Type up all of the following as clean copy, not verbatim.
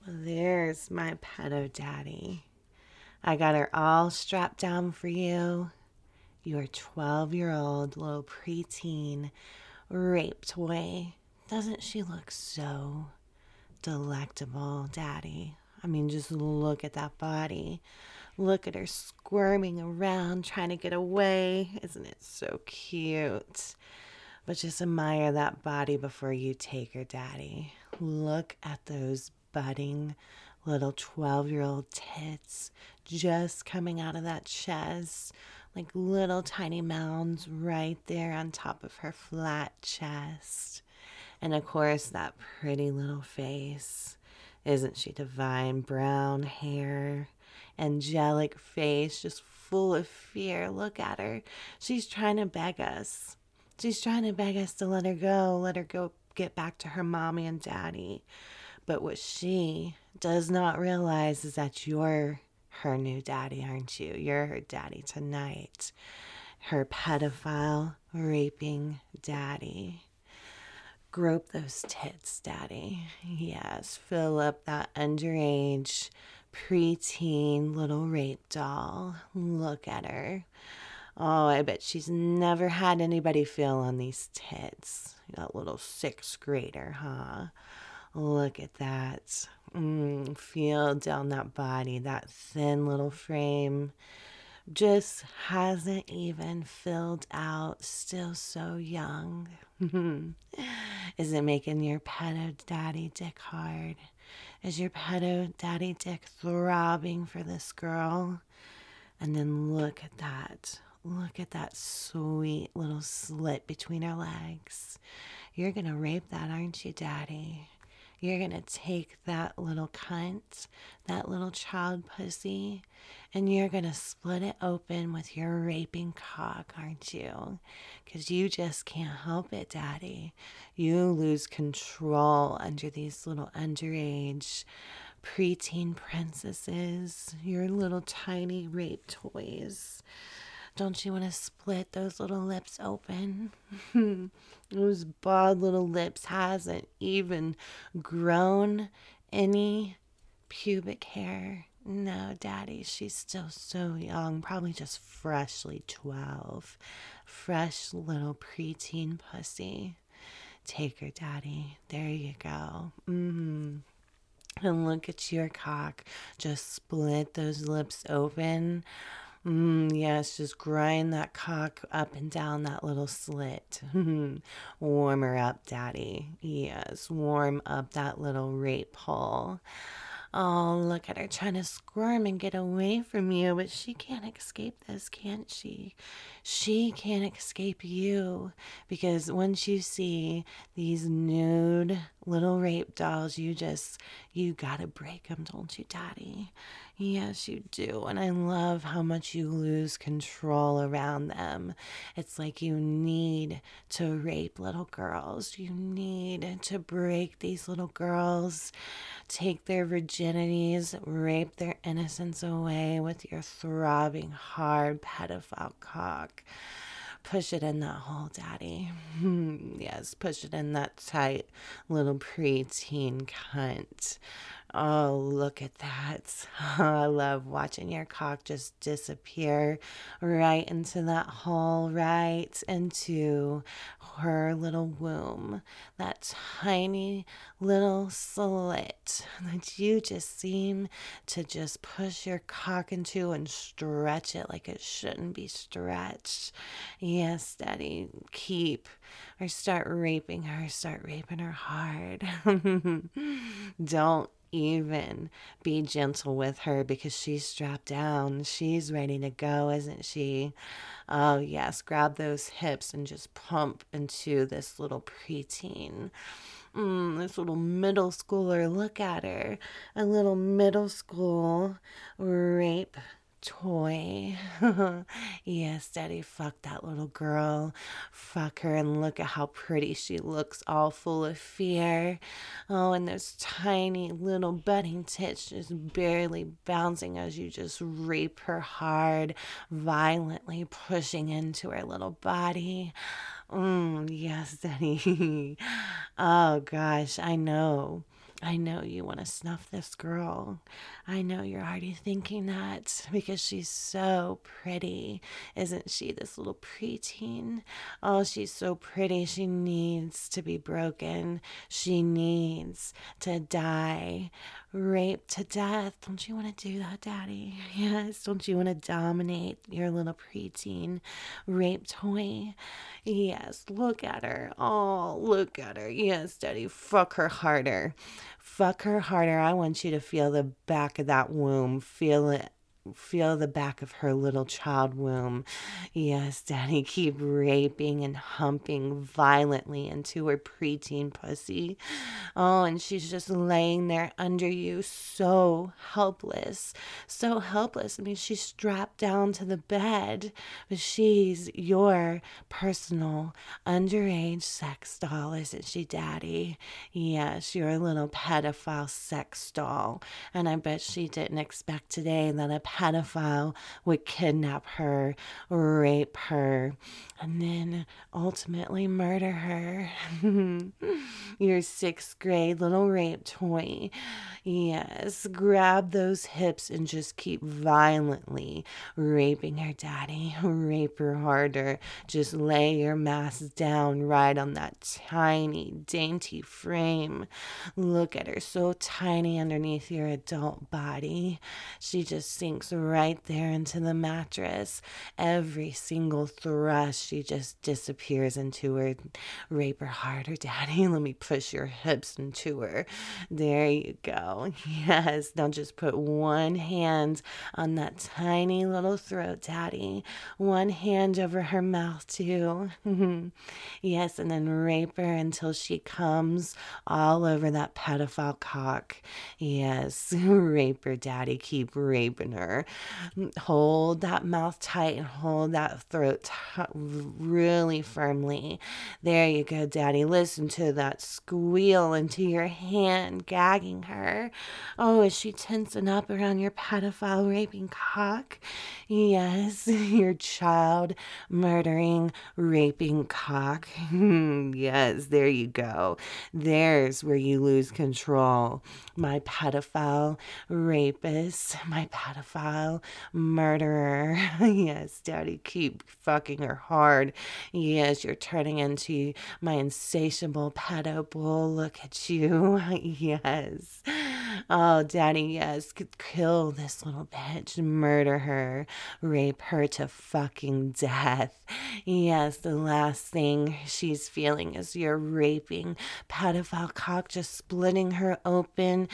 There's my pedo daddy. I got her all strapped down for you. Your 12-year-old little preteen rape toy. Doesn't she look so delectable, Daddy? I mean, just look at that body. Look at her squirming around, trying to get away. Isn't it so cute? But just admire that body before you take her, Daddy. Look at those budding little 12-year-old tits just coming out of that chest, like little tiny mounds right there on top of her flat chest. And of course, that pretty little face. Isn't she divine? Brown hair, angelic face, just full of fear. Look at her. She's trying to beg us. She's trying to beg us to let her go get back to her mommy and daddy. But what she does not realize is that you're her new daddy, aren't you? You're her daddy tonight. Her pedophile, raping daddy. Grope those tits, Daddy. Yes, fill up that underage, preteen little rape doll. Look at her. Oh, I bet she's never had anybody feel on these tits. That little sixth grader, huh? Look at that. Feel down that body, that thin little frame. Just hasn't even filled out, still so young. Is it making your pedo daddy dick hard? Is your pedo daddy dick throbbing for this girl? And then look at that. Look at that sweet little slit between her legs. You're going to rape that, aren't you, Daddy? You're going to take that little cunt, that little child pussy, and you're going to split it open with your raping cock, aren't you? Because you just can't help it, Daddy. You lose control under these little underage preteen princesses, your little tiny rape toys. Don't you want to split those little lips open? Those bald little lips hasn't even grown any pubic hair. No, Daddy, she's still so young, probably just freshly 12. Fresh little preteen pussy. Take her, Daddy. There you go. And look at your cock. Just split those lips open. Yes, just grind that cock up and down that little slit. Warm her up, Daddy. Yes, warm up that little rape hole. Oh, look at her trying to squirm and get away from you, but she can't escape this, can't she? She can't escape you because once you see these nude little rape dolls, you gotta break them, don't you, Daddy? Yes, you do. And I love how much you lose control around them. It's like you need to rape little girls. You need to break these little girls, take their virginities, rape their innocence away with your throbbing, hard pedophile cock. Push it in that hole, Daddy. Yes, push it in that tight little preteen cunt. Oh, look at that. I love watching your cock just disappear right into that hole, right into her little womb. That tiny little slit that you just seem to just push your cock into and stretch it like it shouldn't be stretched. Yes, Daddy, keep or start raping her hard. Don't even be gentle with her because she's strapped down. She's ready to go, isn't she? Oh, yes. Grab those hips and just pump into this little preteen. This little middle schooler. Look at her. A little middle school rape toy. Yes, Daddy, fuck that little girl. Fuck her and look at how pretty she looks, all full of fear. Oh, and those tiny little budding tits just barely bouncing as you just rape her hard, violently pushing into her little body. Yes, Daddy. Oh, gosh, I know. I know you want to snuff this girl. I know you're already thinking that because she's so pretty. Isn't she, this little preteen? Oh, she's so pretty. She needs to be broken. She needs to die. Raped to death. Don't you want to do that, Daddy? Yes. Don't you want to dominate your little preteen rape toy? Yes. Look at her. Oh, look at her. Yes, Daddy. Fuck her harder. Fuck her harder. I want you to feel the back of that womb. Feel it. Feel the back of her little child womb. Yes, Daddy, keep raping and humping violently into her preteen pussy. Oh, and she's just laying there under you, so helpless. So helpless. I mean, she's strapped down to the bed, but she's your personal underage sex doll, isn't she, Daddy? Yes, you're a little pedophile sex doll. And I bet she didn't expect today that a pedophile would kidnap her, rape her, and then ultimately murder her. Your sixth grade little rape toy. Yes, grab those hips and just keep violently raping her, Daddy. Rape her harder. Just lay your mass down right on that tiny, dainty frame. Look at her, so tiny underneath your adult body. She just sinks right there into the mattress. Every single thrust, she just disappears into her. Rape her harder, Daddy. Let me push your hips into her. There you go. Yes. Now just put one hand on that tiny little throat, Daddy. One hand over her mouth, too. Yes. And then rape her until she comes all over that pedophile cock. Yes. Rape her, Daddy. Keep raping her. Hold that mouth tight and hold that throat really firmly. There you go, Daddy. Listen to that squeal into your hand, gagging her. Oh, is she tensing up around your pedophile raping cock? Yes, your child murdering, raping cock. Yes, there you go. There's where you lose control. My pedophile rapist, my pedophile murderer. Yes, Daddy, keep fucking her hard. Yes, you're turning into my insatiable pedo bull. Look at you. Yes. Oh, Daddy, yes. Kill this little bitch. Murder her. Rape her to fucking death. Yes, the last thing she's feeling is your raping pedophile cock just splitting her open,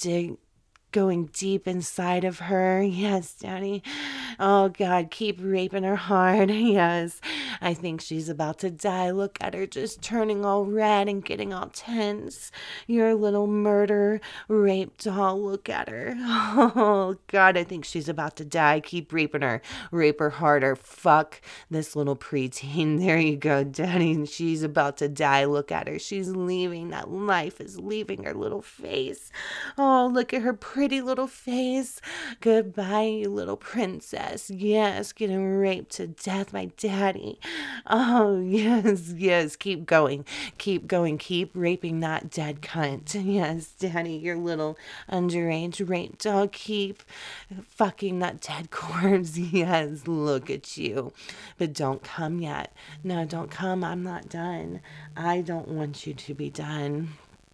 going deep inside of her. Yes, Daddy. Oh, God, keep raping her hard. Yes. I think she's about to die. Look at her just turning all red and getting all tense. Your little murder rape doll. Look at her. Oh, God, I think she's about to die. Keep raping her. Rape her harder. Fuck this little preteen. There you go, Daddy. She's about to die. Look at her. She's leaving. That life is leaving her little face. Oh, look at her pretty little face. Goodbye, you little princess. Yes, getting raped to death by Daddy. Oh, yes, yes. Keep going. Keep going. Keep raping that dead cunt. Yes, Daddy, your little underage rape dog. Keep fucking that dead corpse. Yes, look at you. But don't come yet. No, don't come. I'm not done. I don't want you to be done.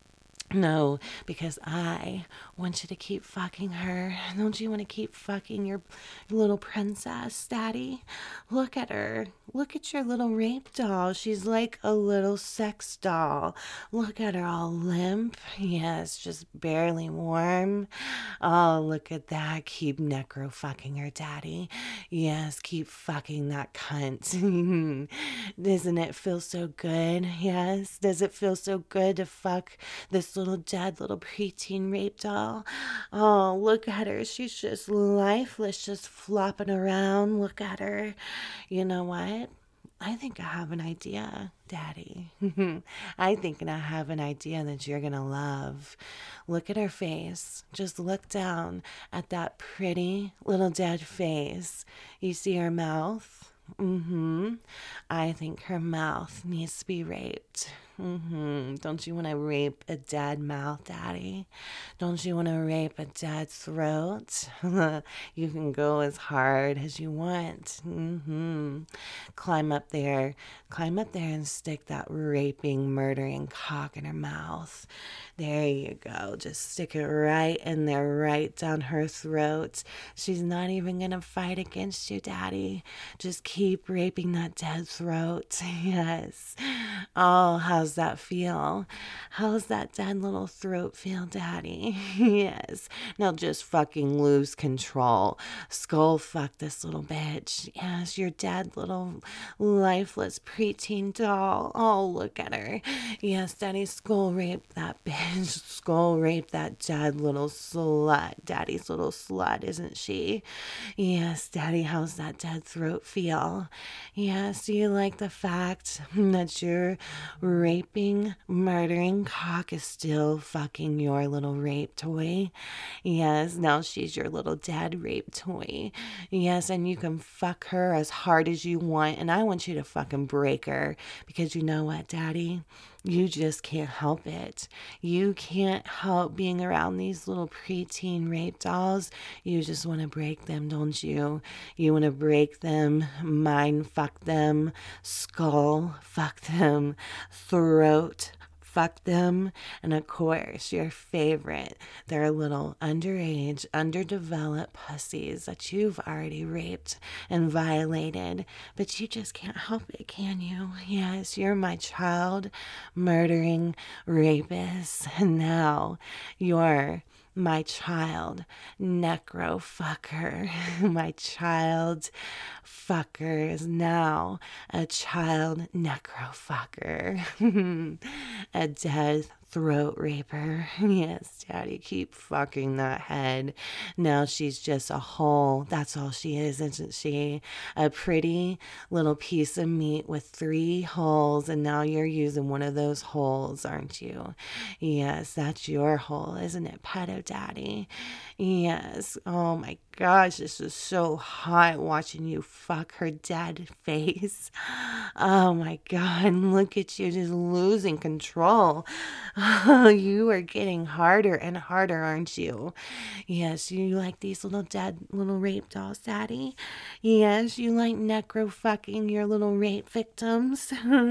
No, because I want you to keep fucking her. Don't you want to keep fucking your little princess, Daddy? Look at her. Look at your little rape doll. She's like a little sex doll. Look at her all limp. Yes, just barely warm. Oh, look at that. Keep necro fucking her, Daddy. Yes, keep fucking that cunt. Doesn't it feel so good? Yes. Does it feel so good to fuck this little dead little preteen rape doll? Oh, look at her. She's just lifeless, just flopping around. Look at her. You know what? I think I have an idea, Daddy. I think I have an idea that you're going to love. Look at her face. Just look down at that pretty little dead face. You see her mouth? I think her mouth needs to be raped. Don't you want to rape a dead mouth, Daddy? Don't you want to rape a dead throat? You can go as hard as you want. Climb up there. Climb up there and stick that raping, murdering cock in her mouth. There you go. Just stick it right in there, right down her throat. She's not even going to fight against you, Daddy. Just keep raping that dead throat. Yes. Oh, how's that feel? How's that dead little throat feel, Daddy? Yes. Now just fucking lose control. Skull fuck this little bitch. Yes, your dead little lifeless preteen doll. Oh, look at her. Yes, Daddy skull raped that bitch. Skull raped that dead little slut. Daddy's little slut, isn't she? Yes, Daddy, how's that dead throat feel? Yes, do you like the fact that your raping, murdering cock is still fucking your little rape toy? Yes, now she's your little dead rape toy. Yes, and you can fuck her as hard as you want, and I want you to fucking break her, because you know what, Daddy? You just can't help it. You can't help being around these little preteen rape dolls. You just want to break them, don't you? You want to break them, mind fuck them, skull fuck them, throat fuck them, and of course, your favorite, they're little underage, underdeveloped pussies that you've already raped and violated, but you just can't help it, can you? Yes, you're my child murdering rapist, and now you're my child necro fucker. My child fucker is now a child necro fucker. A dead throat raper. Yes, Daddy, keep fucking that head. Now she's just a hole. That's all she is, isn't she? A pretty little piece of meat with 3 holes, and now you're using one of those holes, aren't you? Yes, that's your hole, isn't it, Pedo Daddy? Yes. Oh my gosh, this is so hot watching you fuck her dead face. Oh my God, look at you just losing control. Oh, you are getting harder and harder, aren't you? Yes, you like these little dead little rape dolls, Daddy? Yes, you like necro fucking your little rape victims?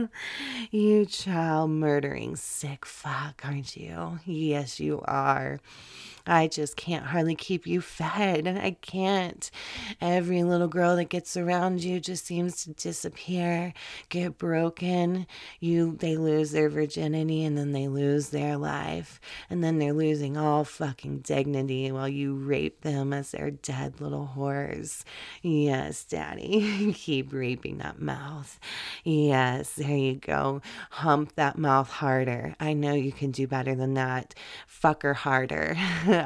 You child murdering sick fuck, aren't you? Yes, you are. I just can't hardly keep you fed. I can't. Every little girl that gets around you just seems to disappear, get broken. They lose their virginity, and then they lose their life. And then they're losing all fucking dignity while you rape them as their dead little whores. Yes, Daddy. Keep raping that mouth. Yes, there you go. Hump that mouth harder. I know you can do better than that. Fuck her harder.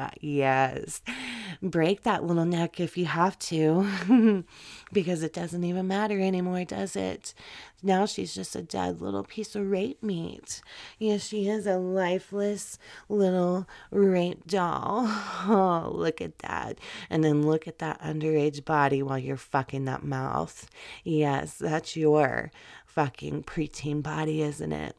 Yes. Break that little neck if you have to, because it doesn't even matter anymore, does it? Now she's just a dead little piece of rape meat. Yes, she is a lifeless little rape doll. Oh, look at that. And then look at that underage body while you're fucking that mouth. Yes, that's your fucking preteen body, isn't it?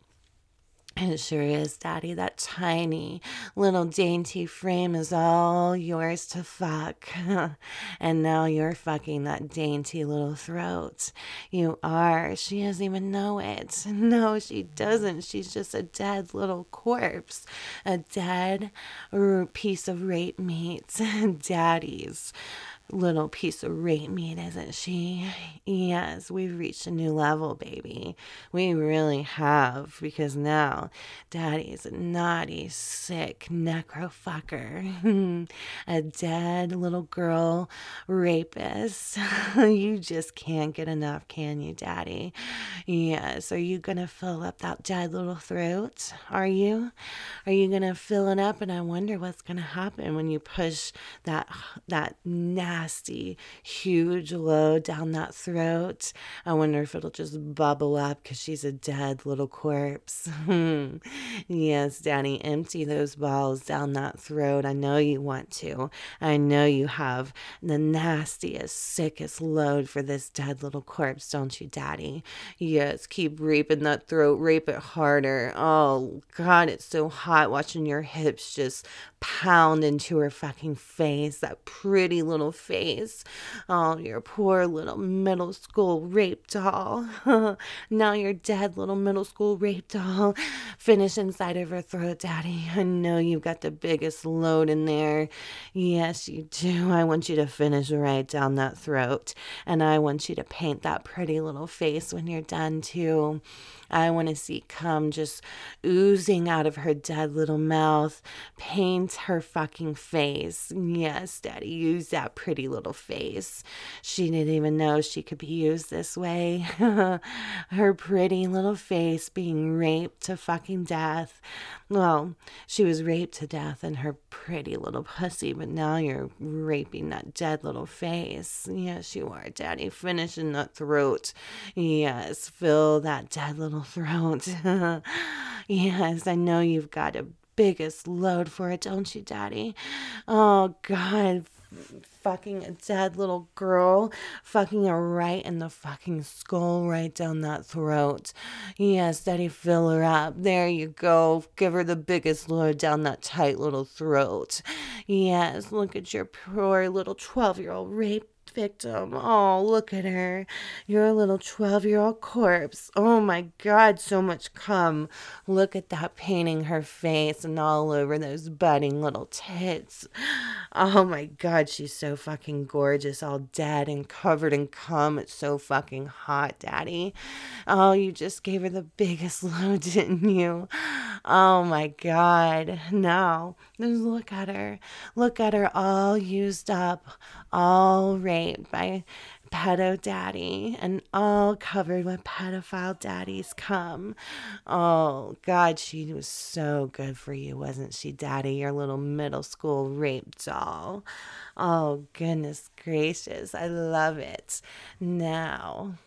It sure is, Daddy. That tiny little dainty frame is all yours to fuck. And now you're fucking that dainty little throat. You are. She doesn't even know it. No, she doesn't. She's just a dead little corpse. A dead piece of rape meat. Daddy's little piece of rape meat, isn't she? Yes, we've reached a new level, baby. We really have, because now Daddy's a naughty, sick necro fucker. A dead little girl rapist. You just can't get enough, can you, Daddy? Yes, are you gonna fill up that dead little throat? Are you? Are you gonna fill it up? And I wonder what's gonna happen when you push that nasty nasty, huge load down that throat. I wonder if it'll just bubble up because she's a dead little corpse. Yes, Daddy, empty those balls down that throat. I know you want to. I know you have the nastiest, sickest load for this dead little corpse, don't you, Daddy? Yes, keep raping that throat. Rape it harder. Oh, God, it's so hot watching your hips just pound into her fucking face, that pretty little face. Oh, your poor little middle school rape doll. Now your dead little middle school rape doll. Finish inside of her throat, Daddy. I know you've got the biggest load in there. Yes, you do. I want you to finish right down that throat. And I want you to paint that pretty little face when you're done, too. I want to see cum just oozing out of her dead little mouth. Paint her fucking face. Yes, Daddy, use that pretty little face. She didn't even know she could be used this way. Her pretty little face being raped to fucking death. Well, she was raped to death in her pretty little pussy, but now you're raping that dead little face. Yes, you are, Daddy. Finish in that throat. Yes, fill that dead little throat. Yes, I know you've got a biggest load for it, don't you, Daddy? Oh, God. Fucking a dead little girl, fucking her right in the fucking skull, right down that throat. Yes, Daddy, fill her up. There you go. Give her the biggest load down that tight little throat. Yes, look at your poor little 12-year-old rape victim. Oh, look at her. You're a little 12-year-old corpse. Oh my God, so much cum. Look at that painting her face and all over those budding little tits. Oh my God, she's so fucking gorgeous, all dead and covered in cum. It's so fucking hot, Daddy. Oh, you just gave her the biggest load, didn't you? Oh my God. No, just look at her. Look at her all used up, all raped by pedo daddy and all covered with pedophile daddy's cum. Oh, God, she was so good for you, wasn't she, Daddy? Your little middle school rape doll. Oh, goodness gracious. I love it. Now,